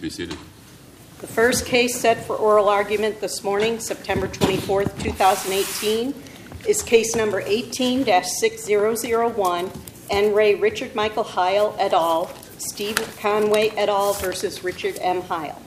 be seated. The first case set for oral argument this morning, September 24th, 2018, is case number 18-6001, N. Ray Richard Michael Heil et al., Steve Conway et al. Versus Richard M. Heil.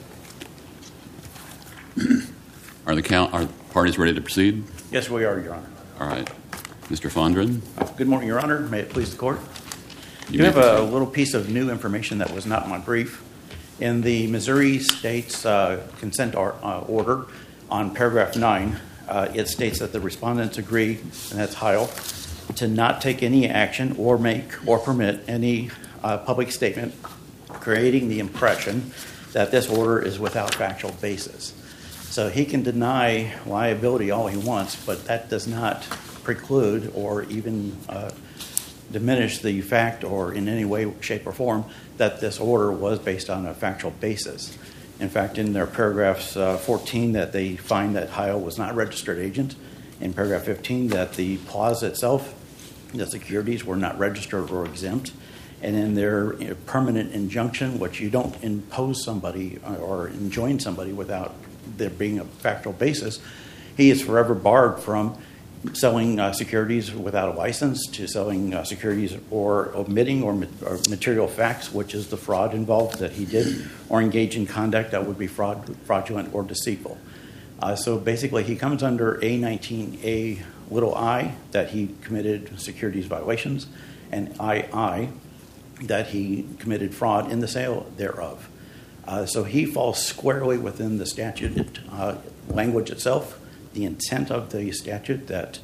Are parties ready to proceed? Yes, we are, Your Honor. All right. Mr. Fondren. Good morning, Your Honor. May it please the Court. You have a little piece of new information that was not in my brief. In the Missouri State's consent order on paragraph 9, it states that the respondents agree, and that's Heil, to not take any action or make or permit any public statement creating the impression that this order is without factual basis. So he can deny liability all he wants, but that does not preclude or even diminish the fact or in any way, shape, or form that this order was based on a factual basis. In fact, in their paragraphs 14 that they find that Heil was not a registered agent, in paragraph 15 that the plaza itself, the securities were not registered or exempt, and in their permanent injunction, which you don't impose somebody or enjoin somebody without there being a factual basis, he is forever barred from selling securities without a license, to selling securities or omitting or material facts, which is the fraud involved that he did, or engage in conduct that would be fraudulent or deceitful. So basically he comes under A19A little I, that he committed securities violations, and II, that he committed fraud in the sale thereof. So he falls squarely within the statute language itself, the intent of the statute that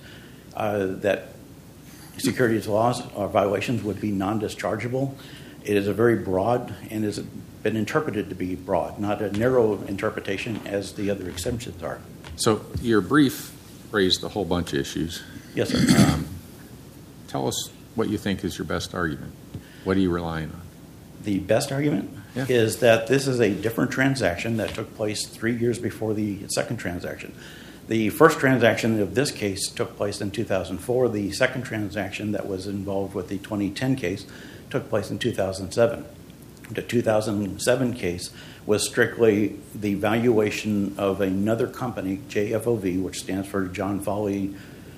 securities laws or violations would be non-dischargeable. It is a very broad and has been interpreted to be broad, not a narrow interpretation as the other exemptions are. So your brief raised a whole bunch of issues. Yes, sir. Tell us what you think is your best argument. What are you relying on? The best argument is that this is a different transaction that took place 3 years before the second transaction. The first transaction of this case took place in 2004. The second transaction that was involved with the 2010 case took place in 2007. The 2007 case was strictly the valuation of another company, JFOV, which stands for John Foley.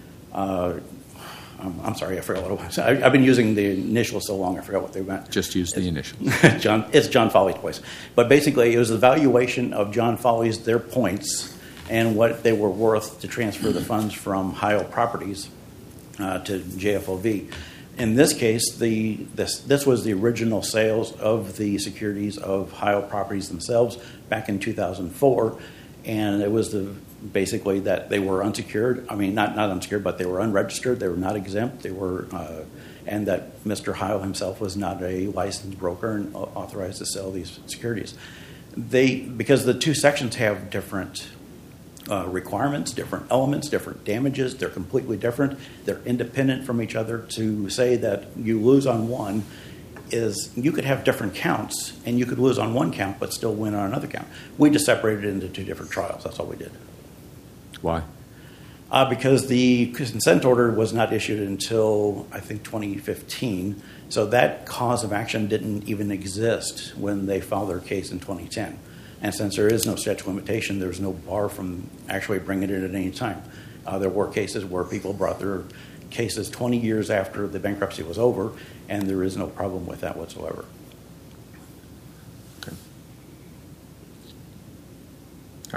I'm sorry, I forgot what it was. I've been using the initials so long, I forgot what they meant. Just use the initials. It's John Foley's place. But basically, it was the valuation of John Foley's, their points, and what they were worth to transfer the funds from Heil Properties to JFOV. In this case, this was the original sales of the securities of Heil Properties themselves back in 2004, and it was basically that they were unsecured. I mean, not unsecured, but they were unregistered. They were not exempt. They were, and that Mr. Heil himself was not a licensed broker and authorized to sell these securities. Because the two sections have different requirements, different elements, different damages. They're completely different. They're independent from each other. To say that you lose on one is you could have different counts, and you could lose on one count but still win on another count. We just separated it into two different trials. That's all we did. Why? Because the consent order was not issued until, I think, 2015. So that cause of action didn't even exist when they filed their case in 2010. And since there is no statute of limitation, there's no bar from actually bringing it at any time. There were cases where people brought their cases 20 years after the bankruptcy was over, and there is no problem with that whatsoever. Okay. All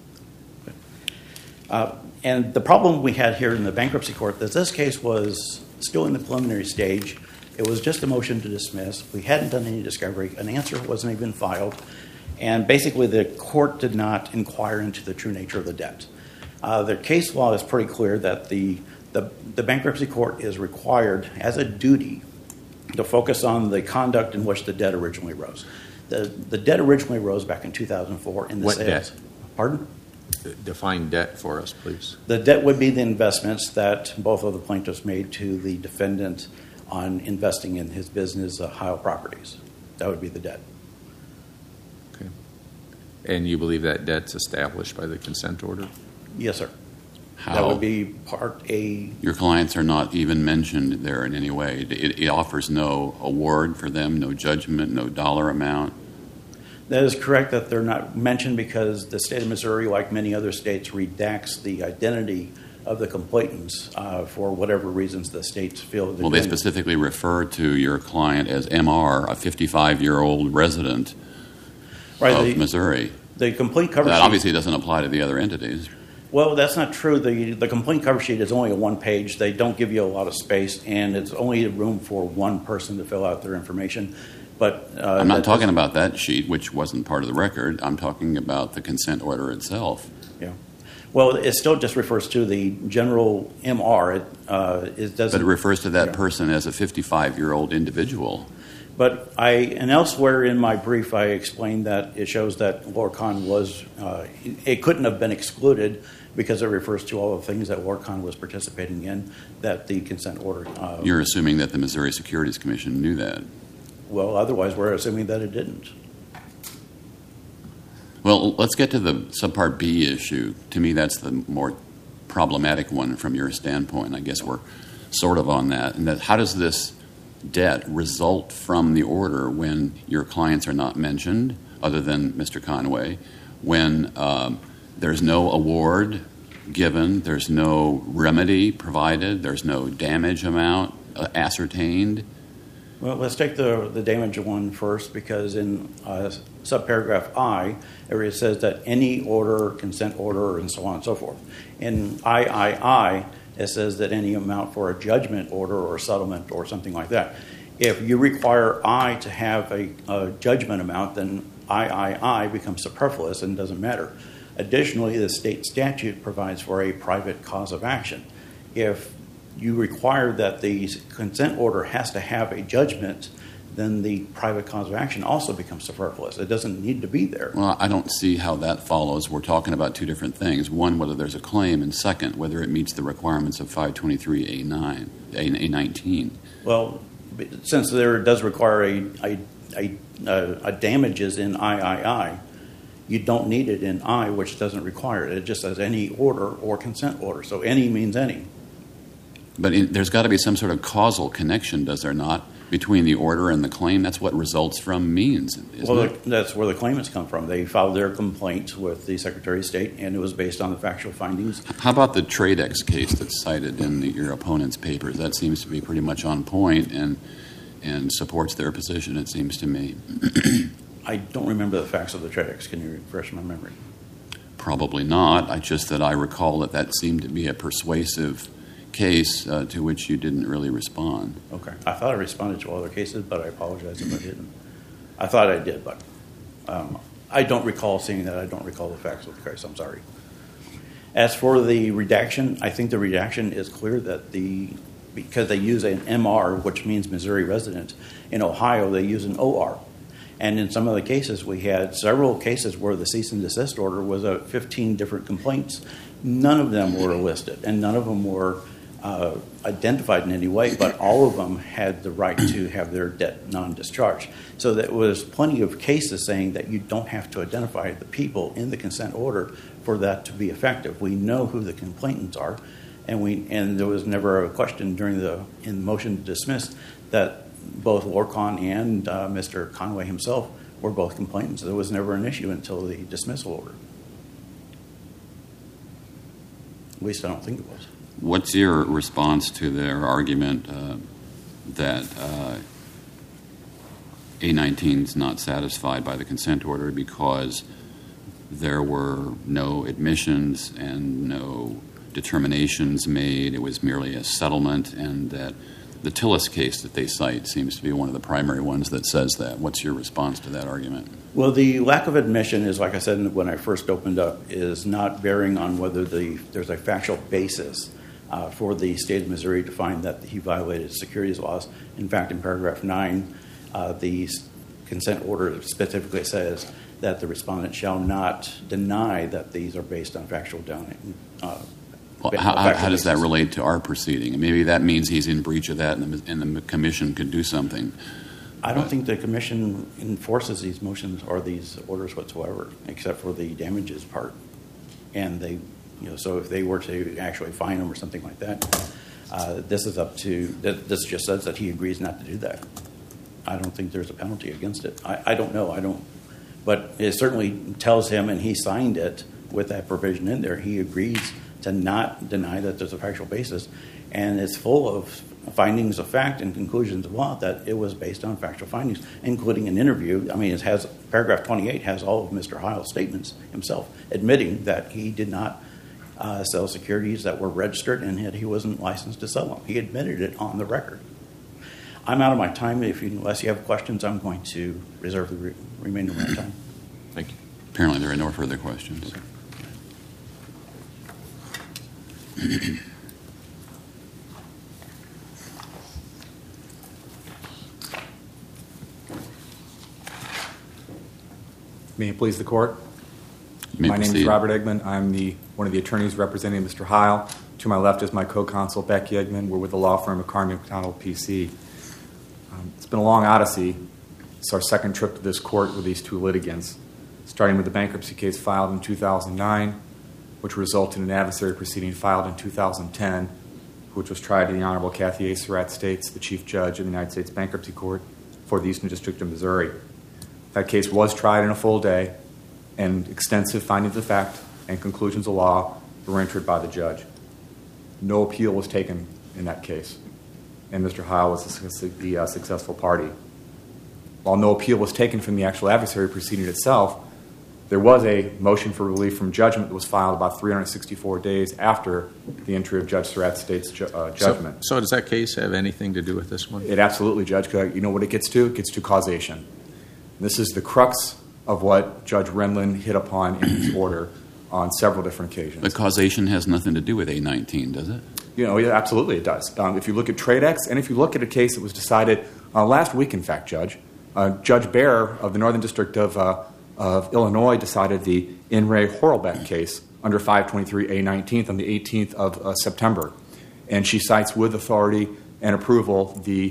right. And the problem we had here in the bankruptcy court is this case was still in the preliminary stage. It was just a motion to dismiss. We hadn't done any discovery. An answer wasn't even filed. And basically the court did not inquire into the true nature of the debt. The case law is pretty clear that the bankruptcy court is required as a duty to focus on the conduct in which the debt originally rose. The debt originally rose back in 2004 in the what sales. Debt? Pardon? Define debt for us, please. The debt would be the investments that both of the plaintiffs made to the defendant on investing in his business, Heil Properties. That would be the debt. Okay. And you believe that debt's established by the consent order? Yes, sir. How? That would be Part A. Your clients are not even mentioned there in any way. It offers no award for them, no judgment, no dollar amount. That is correct that they're not mentioned because the state of Missouri, like many other states, redacts the identity of the complainants for whatever reasons the states feel. Well, they specifically refer to your client as MR, a 55-year-old resident of Missouri. The complaint cover That sheet obviously doesn't apply to the other entities. Well, that's not true. The complaint cover sheet is only a one page. They don't give you a lot of space, and it's only room for one person to fill out their information. But I'm not talking about that sheet, which wasn't part of the record. I'm talking about the consent order itself. Yeah. Well, it still just refers to the general MR. It doesn't. But it refers to that person as a 55-year-old individual. But and elsewhere in my brief, I explained that it shows that Lorcon was, it couldn't have been excluded because it refers to all the things that Lorcon was participating in, that the consent order. You're assuming that the Missouri Securities Commission knew that. Well, otherwise we're assuming that it didn't. Well, let's get to the subpart B issue. To me, that's the more problematic one from your standpoint. I guess we're sort of on that. And that, how does this debt result from the order when your clients are not mentioned, other than Mr. Conway, when there's no award given, there's no remedy provided, there's no damage amount ascertained? Well, let's take the damage one first, because in subparagraph I, it says that any order, consent order, and so on and so forth. In III, it says that any amount for a judgment order or settlement or something like that. If you require I to have a judgment amount, then III becomes superfluous and doesn't matter. Additionally, the state statute provides for a private cause of action. If you require that the consent order has to have a judgment, then the private cause of action also becomes superfluous. It doesn't need to be there. Well, I don't see how that follows. We're talking about two different things. One, whether there's a claim, and second, whether it meets the requirements of 523A19. Well, since there does require a damages in III, you don't need it in I, which doesn't require it. It just says any order or consent order. So any means any. But there's got to be some sort of causal connection, does there not, between the order and the claim? That's what results from means, isn't it? That's where the claimants come from. They filed their complaint with the Secretary of State, and it was based on the factual findings. How about the Tradex case that's cited in your opponent's papers? That seems to be pretty much on point and supports their position, it seems to me. I don't remember the facts of the Tradex. Can you refresh my memory? Probably not. Just that I recall that seemed to be a persuasive case to which you didn't really respond. Okay. I thought I responded to all other cases, but I apologize if I didn't. I thought I did, but I don't recall seeing that. I don't recall the facts of the case. I'm sorry. As for the redaction, I think the redaction is clear that because they use an MR, which means Missouri resident, in Ohio they use an OR. And in some of the cases, we had several cases where the cease and desist order was 15 different complaints. None of them were listed, and none of them were identified in any way, but all of them had the right to have their debt non-discharged. So there was plenty of cases saying that you don't have to identify the people in the consent order for that to be effective. We know who the complainants are, and there was never a question in the motion to dismiss that both Lorcon and Mr. Conway himself were both complainants. There was never an issue until the dismissal order. At least I don't think it was. What's your response to their argument that A19 is not satisfied by the consent order because there were no admissions and no determinations made? It was merely a settlement, and that the Tillis case that they cite seems to be one of the primary ones that says that. What's your response to that argument? Well, the lack of admission is, like I said when I first opened up, is not bearing on whether there's a factual basis for the state of Missouri to find that he violated securities laws. In fact, in paragraph 9, the consent order specifically says that the respondent shall not deny that these are based on factual downing. Well, how does that relate to our proceeding? Maybe that means he's in breach of that, and the commission could do something. I don't think the commission enforces these motions or these orders whatsoever, except for the damages part. And they, so if they were to actually fine him or something like that, this is up to. This just says that he agrees not to do that. I don't think there's a penalty against it. I don't know. But it certainly tells him, and he signed it with that provision in there, he agrees to not deny that there's a factual basis. And it's full of findings of fact and conclusions of law that it was based on factual findings, including an interview. I mean, it has paragraph 28 has all of Mr. Heil's statements himself, admitting that he did not sell securities that were registered and that he wasn't licensed to sell them. He admitted it on the record. I'm out of my time. Unless you have questions, I'm going to reserve the remainder of my time. Thank you. Apparently there are no further questions. May it please the court? You may My name is proceed. Robert Eggman. I'm one of the attorneys representing Mr. Heil. To my left is my co-counsel, Becky Eggman. We're with the law firm of Carmen McDonald, PC. It's been a long odyssey. It's our second trip to this court with these two litigants, starting with the bankruptcy case filed in 2009, which resulted in an adversary proceeding filed in 2010, which was tried in the Honorable Kathy A. Surratt States, the Chief Judge of the United States Bankruptcy Court for the Eastern District of Missouri. That case was tried in a full day, and extensive findings of fact and conclusions of law were entered by the judge. No appeal was taken in that case, and Mr. Heil was the successful party. While no appeal was taken from the actual adversary proceeding itself, there was a motion for relief from judgment that was filed about 364 days after the entry of Judge Surratt State's judgment. So does that case have anything to do with this one? It absolutely, Judge. You know what it gets to? It gets to causation. This is the crux of what Judge Remlin hit upon in his order on several different occasions. But causation has nothing to do with A19, does it? Yeah, absolutely it does. If you look at Tradex, and if you look at a case that was decided last week, in fact, Judge Baer of the Northern District of Illinois decided the In re Horlbeck case under 523A19 on the 18th of September. And she cites with authority and approval the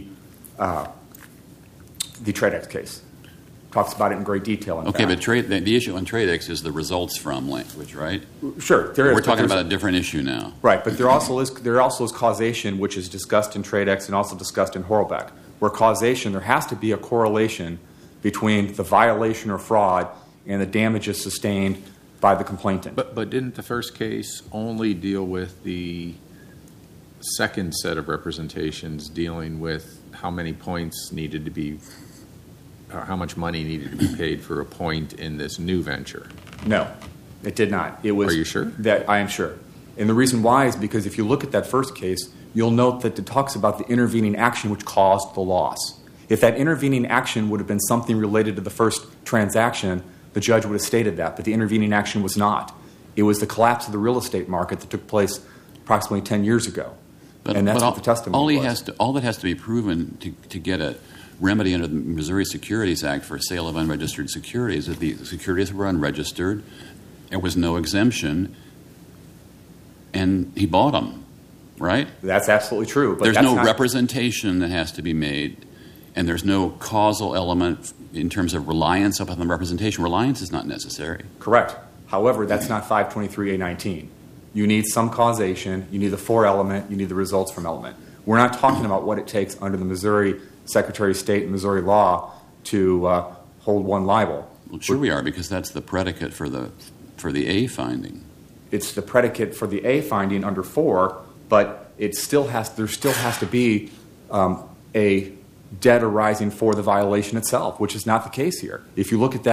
Tradex case. Talks about it in great detail. Okay, but the issue on Tradex is the results from language, right? Sure, there is. We're talking about a different issue now. Right, but there also is causation, which is discussed in Tradex and also discussed in Horlbeck. Where causation, there has to be a correlation between the violation or fraud and the damages sustained by the complainant. But didn't the first case only deal with the second set of representations dealing with how many points needed to be, or how much money needed to be paid for a point in this new venture? No, it did not. It was. Are you sure? That I am sure. And the reason why is because if you look at that first case, you'll note that it talks about the intervening action which caused the loss. If that intervening action would have been something related to the first transaction, the judge would have stated that, but the intervening action was not. It was the collapse of the real estate market that took place approximately 10 years ago. And that's what the testimony was. All that has to be proven to get a remedy under the Missouri Securities Act for sale of unregistered securities is that the securities were unregistered, there was no exemption, and he bought them, right? That's absolutely true. But there's no representation that has to be made, and there's no causal element in terms of reliance upon the representation. Reliance is not necessary. Correct. However, that's not 523A19. You need some causation, you need the for element, you need the results from element. We're not talking about what it takes under the Missouri Secretary of State and Missouri law to hold one liable. Well, sure we are, because that's the predicate for the A finding. It's the predicate for the A finding under 4, but there still has to be a debt arising for the violation itself, which is not the case here. If you look at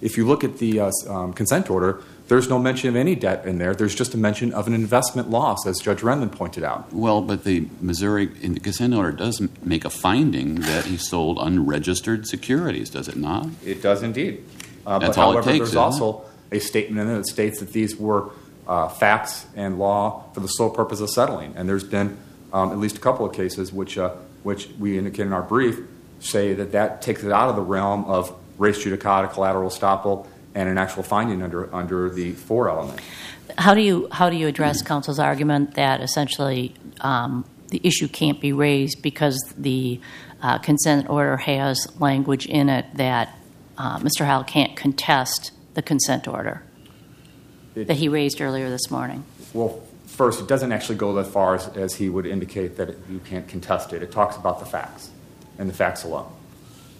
the consent order, there's no mention of any debt in there. There's just a mention of an investment loss, as Judge Renman pointed out. Well, but the Missouri in the consent order does make a finding that he sold unregistered securities, does it not? It does indeed. That's all it takes. There's also a statement in there that states that these were facts and law for the sole purpose of settling. And there's been at least a couple of cases which we indicate in our brief say that takes it out of the realm of res judicata, collateral estoppel, and an actual finding under the 4 element. How do you address counsel's argument that essentially the issue can't be raised because the consent order has language in it that Mr. Heil can't contest the consent order that he raised earlier this morning? Well, first, it doesn't actually go that far as he would indicate that you can't contest it. It talks about the facts and the facts alone.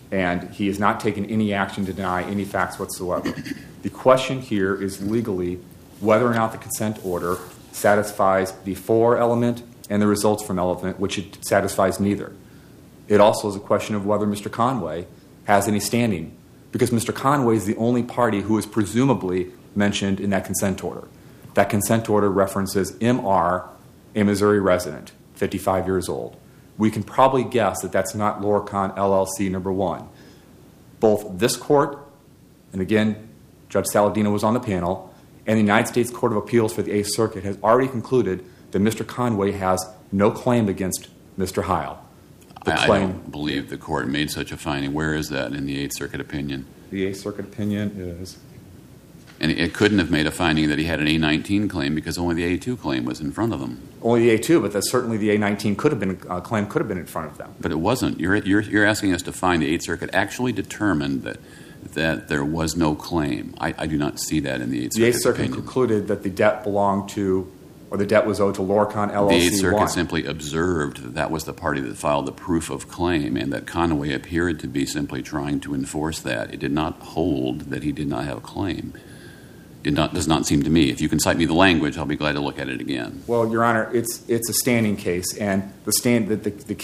and he has not taken any action to deny any facts whatsoever. The question here is legally whether or not the consent order satisfies the for element and the results from element, which it satisfies neither. It also is a question of whether Mr. Conway has any standing, because Mr. Conway is the only party who is presumably mentioned in that consent order. That consent order references MR, a Missouri resident, 55 years old. We can probably guess that that's not Lorcon LLC number 1. Both this court, and again, Judge Saladino was on the panel, and the United States Court of Appeals for the 8th Circuit has already concluded that Mr. Conway has no claim against Mr. Heil. I don't believe the court made such a finding. Where is that in the 8th Circuit opinion? The 8th Circuit opinion is... And it couldn't have made a finding that he had an A19 claim because only the A2 claim was in front of them. Only the A2, but that certainly the A19 claim could have been in front of them. But it wasn't. You're asking us to find the 8th Circuit actually determined that there was no claim. I do not see that in the 8th Circuit. The 8th Circuit concluded that the debt belonged to, or the debt was owed to Lorcon LLC 1. The 8th Circuit simply observed that that was the party that filed the proof of claim and that Conway appeared to be simply trying to enforce that. It did not hold that he did not have a claim. Does not seem to me. If you can cite me the language, I'll be glad to look at it again. Well, Your Honor, it's a standing case, and standing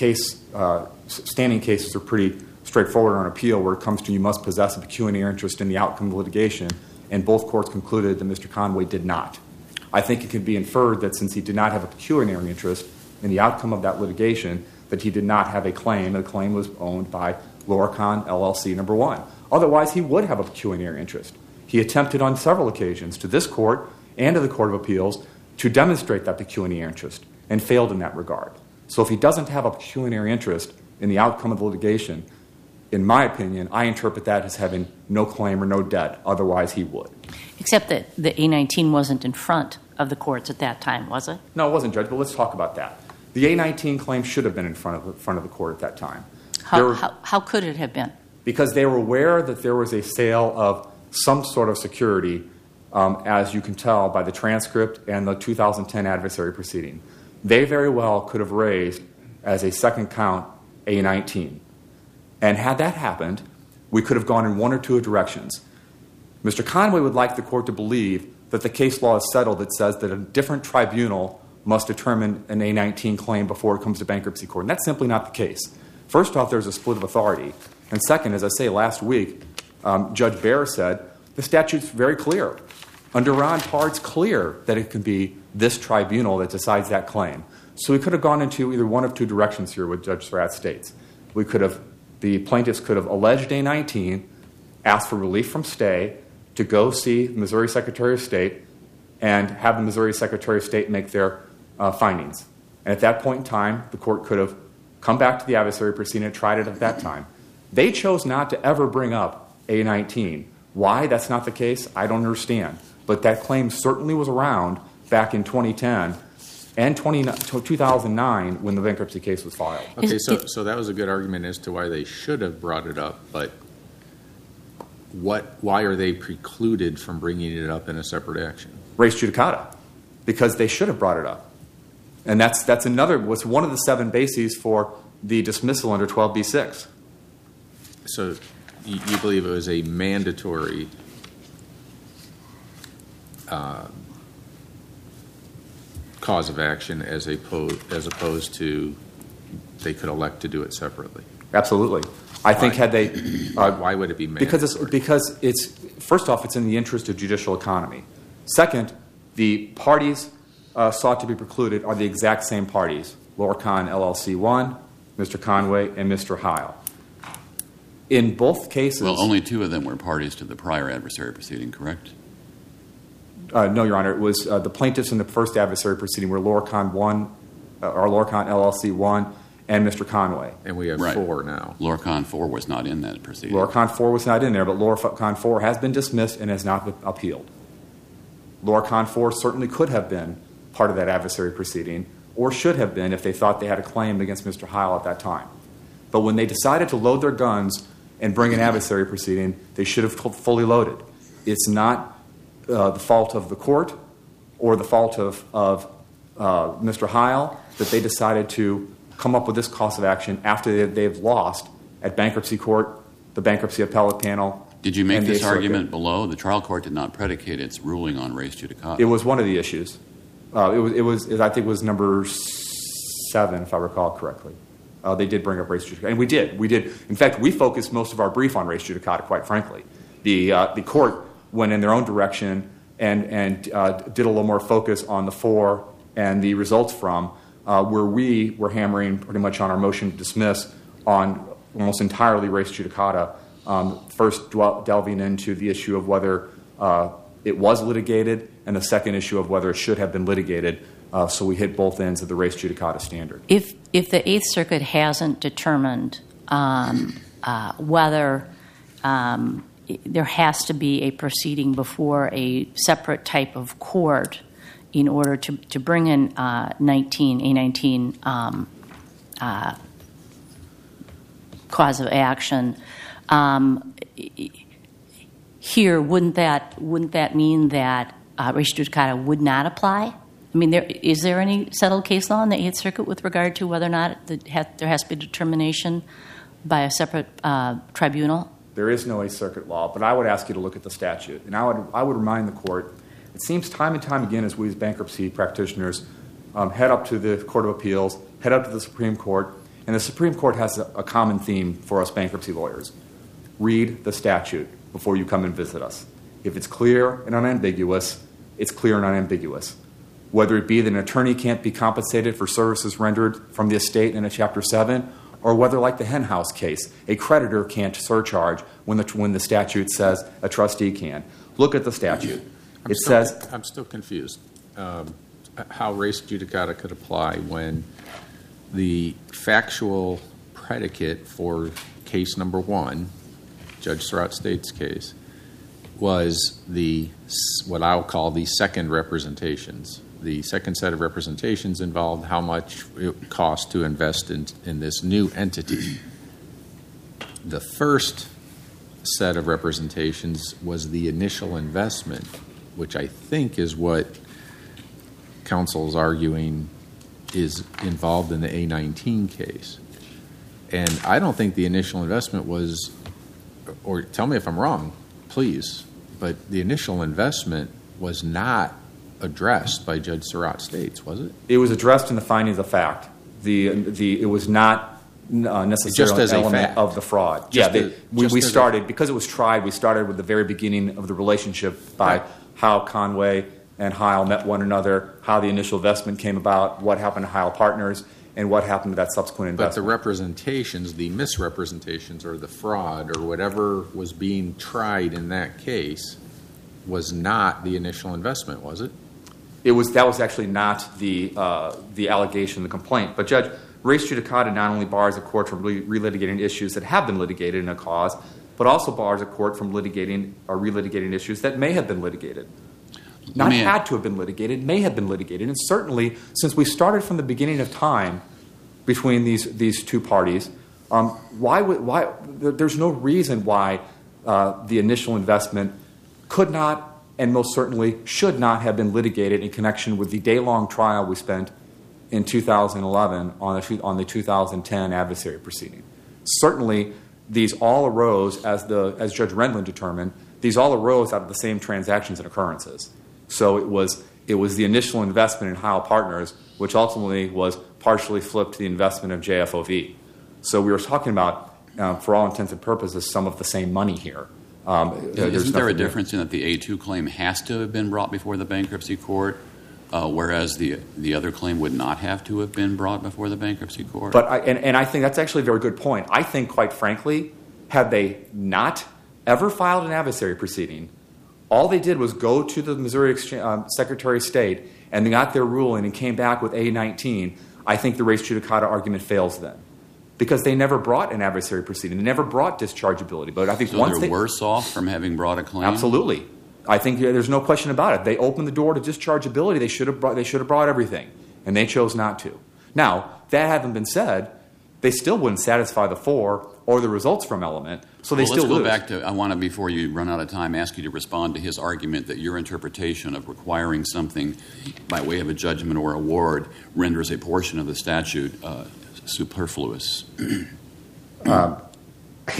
cases are pretty straightforward on appeal where it comes to you must possess a pecuniary interest in the outcome of litigation, and both courts concluded that Mr. Conway did not. I think it can be inferred that since he did not have a pecuniary interest in the outcome of that litigation, that he did not have a claim. The claim was owned by Lorcon LLC number 1. Otherwise, he would have a pecuniary interest. He attempted on several occasions to this court and to the Court of Appeals to demonstrate that pecuniary interest and failed in that regard. So if he doesn't have a pecuniary interest in the outcome of the litigation, in my opinion, I interpret that as having no claim or no debt. Otherwise, he would. Except that the A19 wasn't in front of the courts at that time, was it? No, it wasn't, Judge, but let's talk about that. The A19 claim should have been in front of the court at that time. How could it have been? Because they were aware that there was a sale of some sort of security, as you can tell by the transcript and the 2010 adversary proceeding. They very well could have raised, as a second count, A19. And had that happened, we could have gone in one or two directions. Mr. Conway would like the court to believe that the case law is settled that says that a different tribunal must determine an A19 claim before it comes to bankruptcy court. And that's simply not the case. First off, there's a split of authority. And second, as I say, last week, Judge Baer said, the statute's very clear. Under Ron Parr, it's clear that it can be this tribunal that decides that claim. So we could have gone into either one of two directions here with Judge Surratt states. The plaintiffs could have alleged A19, asked for relief from stay, to go see the Missouri Secretary of State and have the Missouri Secretary of State make their findings. And at that point in time, the court could have come back to the adversary proceeding and tried it at that time. They chose not to ever bring up A19. Why that's not the case, I don't understand. But that claim certainly was around back in 2010 and 2009 when the bankruptcy case was filed. Okay, so that was a good argument as to why they should have brought it up, but why are they precluded from bringing it up in a separate action? Res judicata, because they should have brought it up. And that's one of the 7 bases for the dismissal under 12b-6. So you believe it was a mandatory cause of action as opposed to they could elect to do it separately? Absolutely. I think had they... why would it be mandatory? Because it's first off, it's in the interest of judicial economy. Second, the parties sought to be precluded are the exact same parties. Lorcon LLC 1, Mr. Conway, and Mr. Heil. In both cases... Well, only 2 of them were parties to the prior adversary proceeding, correct? No, Your Honor. It was the plaintiffs in the first adversary proceeding were Lorcon LLC 1 and Mr. Conway. And we have 4 now. Lorcon 4 was not in that proceeding. Lorcon 4 was not in there, but Lorcon 4 has been dismissed and has not been appealed. Lorcon 4 certainly could have been part of that adversary proceeding, or should have been if they thought they had a claim against Mr. Heil at that time. But when they decided to load their guns and bring an adversary proceeding, they should have fully loaded. It's not the fault of the court or the fault of Mr. Heil that they decided to come up with this cause of action after they've lost at bankruptcy court the bankruptcy appellate panel. Did you make and the this Eighth Circuit. argument below? The trial court did not predicate its ruling on res judicata. It was one of the issues. It was I think it was number 7, if I recall correctly. They did bring up res judicata, and we did. In fact, we focused most of our brief on res judicata, quite frankly. The court went in their own direction and did a little more focus on the for and the results from, where we were hammering pretty much on our motion to dismiss on almost entirely res judicata, first delving into the issue of whether it was litigated, and the second issue of whether it should have been litigated. So we hit both ends of the res judicata standard. If the Eighth Circuit hasn't determined whether there has to be a proceeding before a separate type of court in order to bring in A19 cause of action, here wouldn't that mean that res judicata would not apply? I mean, is there any settled case law in the Eighth Circuit with regard to whether or not there has to be determination by a separate tribunal? There is no Eighth Circuit law, but I would ask you to look at the statute. And I would remind the court, it seems time and time again as we as bankruptcy practitioners head up to the Court of Appeals, head up to the Supreme Court, and the Supreme Court has a common theme for us bankruptcy lawyers. Read the statute before you come and visit us. If it's clear and unambiguous, it's clear and unambiguous. Whether it be that an attorney can't be compensated for services rendered from the estate in a Chapter 7, or whether, like the Henhouse case, a creditor can't surcharge when the statute says a trustee can. Look at the statute. I'm still confused how res judicata could apply when the factual predicate for case number 1, Judge Surratt State's case, was what I'll call the second representations. The second set of representations involved how much it cost to invest in this new entity. The first set of representations was the initial investment, which I think is what counsel is arguing is involved in the A19 case. And I don't think the initial investment was, or tell me if I'm wrong, please, but the initial investment was not addressed by Judge Surratt States, was it? It was addressed in the findings of fact. It was not necessarily an element of the fraud. We started, because it was tried, we started with the very beginning of the relationship by how Conway and Heil met one another, how the initial investment came about, what happened to Heil Partners, and what happened to that subsequent investment. But the representations, the misrepresentations, or the fraud, or whatever was being tried in that case was not the initial investment, was it? That was actually not the allegation, the complaint. But Judge, res judicata not only bars a court from relitigating issues that have been litigated in a cause, but also bars a court from litigating or relitigating issues that may have been litigated. Not had to have been litigated, may have been litigated. And certainly, since we started from the beginning of time between these two parties, there's no reason why the initial investment could not and most certainly should not have been litigated in connection with the day-long trial we spent in 2011 on the 2010 adversary proceeding. Certainly, these all arose, as Judge Rendlin determined, these all arose out of the same transactions and occurrences. So it was the initial investment in Heil Partners, which ultimately was partially flipped to the investment of JFOV. So we were talking about, for all intents and purposes, some of the same money here. Isn't there a difference in that the A2 claim has to have been brought before the bankruptcy court, whereas the other claim would not have to have been brought before the bankruptcy court? But I think that's actually a very good point. I think, quite frankly, had they not ever filed an adversary proceeding, all they did was go to the Missouri Secretary of State and they got their ruling and came back with A19, I think the res judicata argument fails then. Because they never brought an adversary proceeding. They never brought dischargeability. But I think so they're worse off from having brought a claim? Absolutely. I think there's no question about it. They opened the door to dischargeability. They should have brought everything. And they chose not to. Now, that having been said, they still wouldn't satisfy the for or the results from element. So they still lose. Let's go back to, I want to, before you run out of time, ask you to respond to his argument that your interpretation of requiring something by way of a judgment or award renders a portion of the statute superfluous.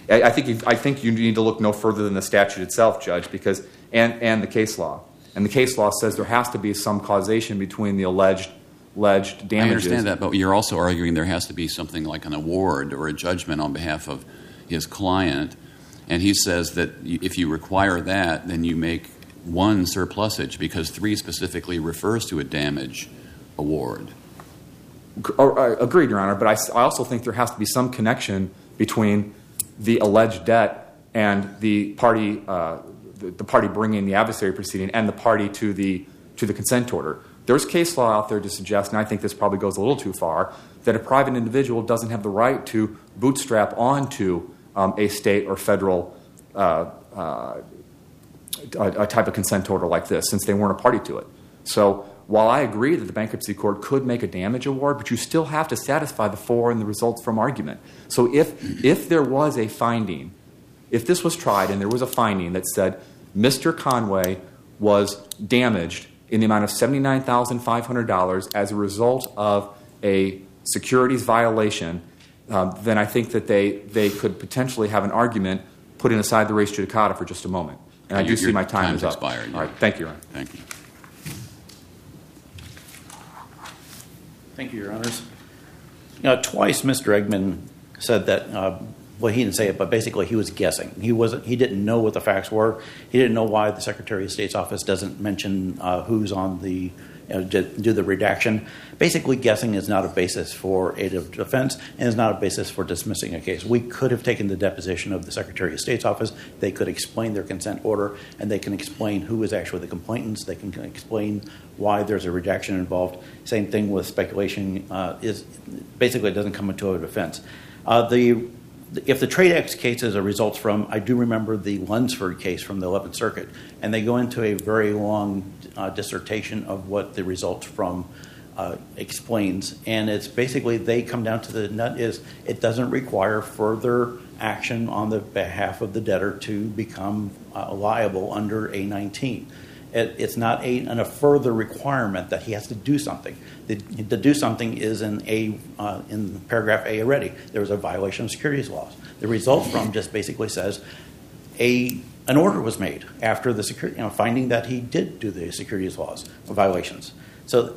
I think you need to look no further than the statute itself, Judge, because and the case law. And the case law says there has to be some causation between the alleged damages. I understand that, but you're also arguing there has to be something like an award or a judgment on behalf of his client. And he says that if you require that, then you make one surplusage because 3 specifically refers to a damage award. Agreed, Your Honor, but I also think there has to be some connection between the alleged debt and the party bringing the adversary proceeding and the party to the consent order. There's case law out there to suggest, and I think this probably goes a little too far, that a private individual doesn't have the right to bootstrap onto a state or federal a type of consent order like this, since they weren't a party to it. So while I agree that the bankruptcy court could make a damage award, but you still have to satisfy the for and the results from argument. So if there was a finding, if this was tried and there was a finding that said Mr. Conway was damaged in the amount of $79,500 as a result of a securities violation, then I think that they could potentially have an argument putting aside the res judicata for just a moment. And I do see my time is up. Expired. All right. Thank you, Your Honor. Thank you. Thank you, Your Honors. Twice Mr. Eggman said that, well, he didn't say it, but basically he was guessing. He didn't know what the facts were. He didn't know why the Secretary of State's office doesn't mention who's on the, do the redaction. Basically, guessing is not a basis for aid of defense and is not a basis for dismissing a case. We could have taken the deposition of the Secretary of State's office. They could explain their consent order, and they can explain who is actually the complainants. They can explain why there's a redaction involved. Same thing with speculation. Is basically it doesn't come into a defense. If the Trade X cases are results from, I do remember the Lunsford case from the 11th Circuit, and they go into a very long dissertation of what the results from explains, and it's basically they come down to the nut is it doesn't require further action on the behalf of the debtor to become liable under A19. It's not a further requirement that he has to do something. The do something is in paragraph A already. There was a violation of securities laws. The result from just basically says an order was made after the finding that he did do the securities laws violations. So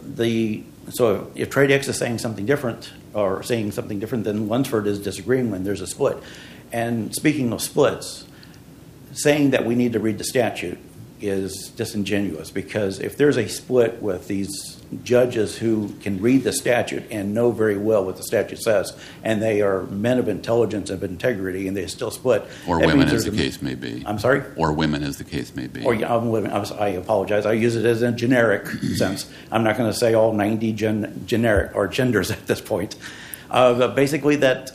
if Trade X is saying something different or saying something different, then Lunsford is disagreeing when there's a split. And speaking of splits, saying that we need to read the statute is disingenuous, because if there's a split with these judges who can read the statute and know very well what the statute says, and they are men of intelligence and of integrity, and they still split. Or women, as the case may be. I'm sorry? Or women, as the case may be. Or I apologize. I use it as a generic sense. I'm not going to say all 90 generic or genders at this point. But basically that.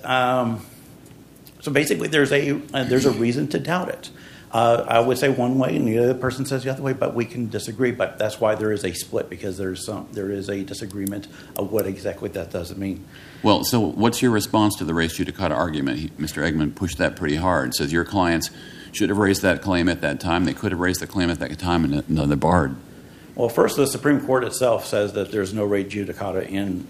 So basically, there's a reason to doubt it. I would say one way, and the other person says the other way, but we can disagree. But that's why there is a split, because there is a disagreement of what exactly that does mean. Well, so what's your response to the res judicata argument? Mr. Eggman pushed that pretty hard. Says your clients should have raised that claim at that time. They could have raised the claim at that time, and they're barred. Well, first, the Supreme Court itself says that there's no res judicata in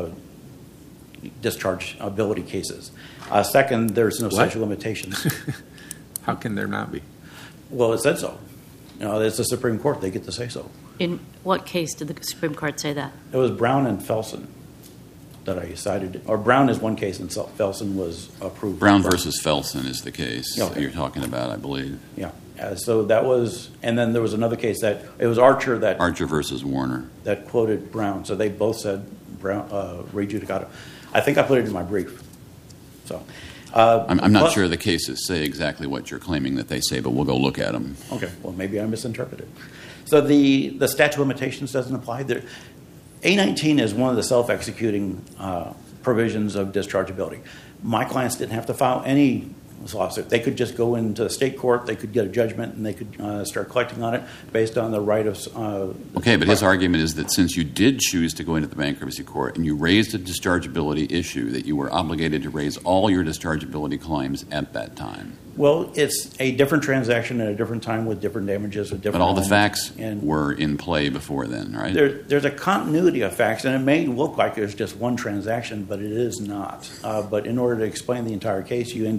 dischargeability cases. Second, there's no statute of limitations. How can there not be? Well, it said so. It's the Supreme Court. They get to say so. In what case did the Supreme Court say that? It was Brown and Felsen that I cited. Or Brown is one case, and Felsen was approved. Brown versus Felsen is the case Okay. that you're talking about, I believe. Yeah. So that was, and then there was another case that it was Archer versus Warner that quoted Brown. So they both said Brown res judicata. I think I put it in my brief. So. I'm not sure the cases say exactly what you're claiming that they say, but we'll go look at them. Okay, well, maybe I misinterpreted. So the statute of limitations doesn't apply there. A19 is one of the self-executing provisions of dischargeability. My clients didn't have to file any lawsuit. They could just go into the state court, they could get a judgment, and they could start collecting on it based on the right of... Okay, but his argument is that since you did choose to go into the bankruptcy court and you raised a dischargeability issue, that you were obligated to raise all your dischargeability claims at that time. Well, it's a different transaction at a different time with different damages. But all the facts were in play before then, right? There's a continuity of facts, and it may look like there's just one transaction, but it is not. But in order to explain the entire case, you end up getting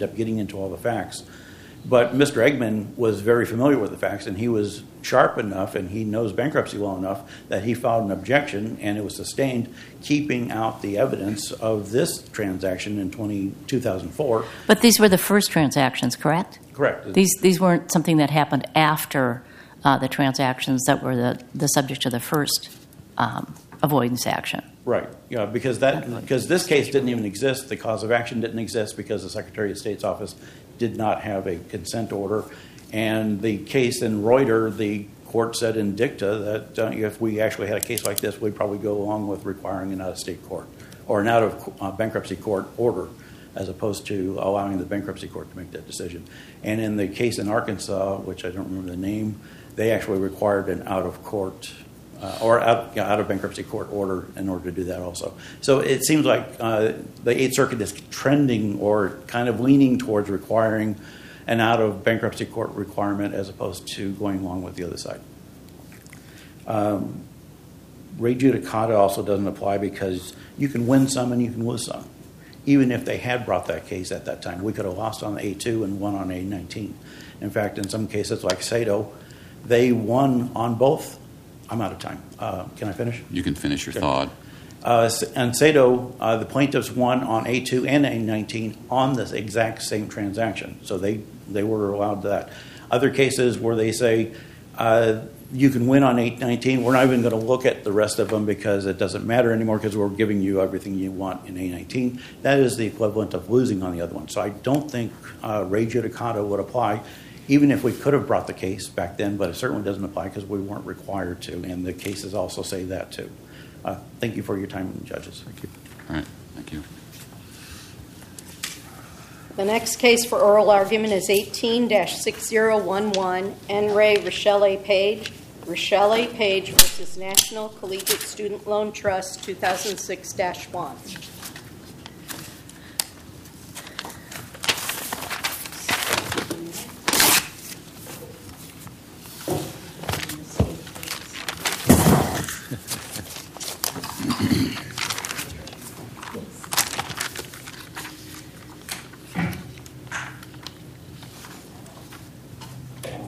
into all the facts. But Mr. Eggman was very familiar with the facts, and he was sharp enough, and he knows bankruptcy well enough that he filed an objection, and it was sustained, keeping out the evidence of this transaction in 2004. But these were the first transactions, correct? Correct. These weren't something that happened after the transactions that were the subject of the first avoidance action. Right. Yeah, because this case didn't even exist. The cause of action didn't exist because the Secretary of State's office did not have a consent order. And the case in Reuter, the court said in dicta that if we actually had a case like this, we'd probably go along with requiring an out-of-state court or an out-of-bankruptcy court order, as opposed to allowing the bankruptcy court to make that decision. And in the case in Arkansas, which I don't remember the name, they actually required an out-of-court or out-of-bankruptcy court order in order to do that also. So it seems like the Eighth Circuit is trending or kind of leaning towards requiring an out-of-bankruptcy court requirement as opposed to going along with the other side. Res judicata also doesn't apply because you can win some and you can lose some. Even if they had brought that case at that time, we could have lost on A2 and won on A19. In fact, in some cases like Sato, they won on both. I'm out of time. Can I finish? You can finish your thought. And Sato, the plaintiffs won on A2 and A19 on this exact same transaction. So they were allowed that. Other cases where they say you can win on A19, we're not even going to look at the rest of them because it doesn't matter anymore because we're giving you everything you want in A19. That is the equivalent of losing on the other one. So I don't think res judicata would apply, even if we could have brought the case back then, but it certainly doesn't apply because we weren't required to, and the cases also say that too. Thank you for your time, judges. Thank you. All right. Thank you. The next case for oral argument is 18-6011, N. Ray Rochelle Page. Rochelle Page versus National Collegiate Student Loan Trust, 2006-1.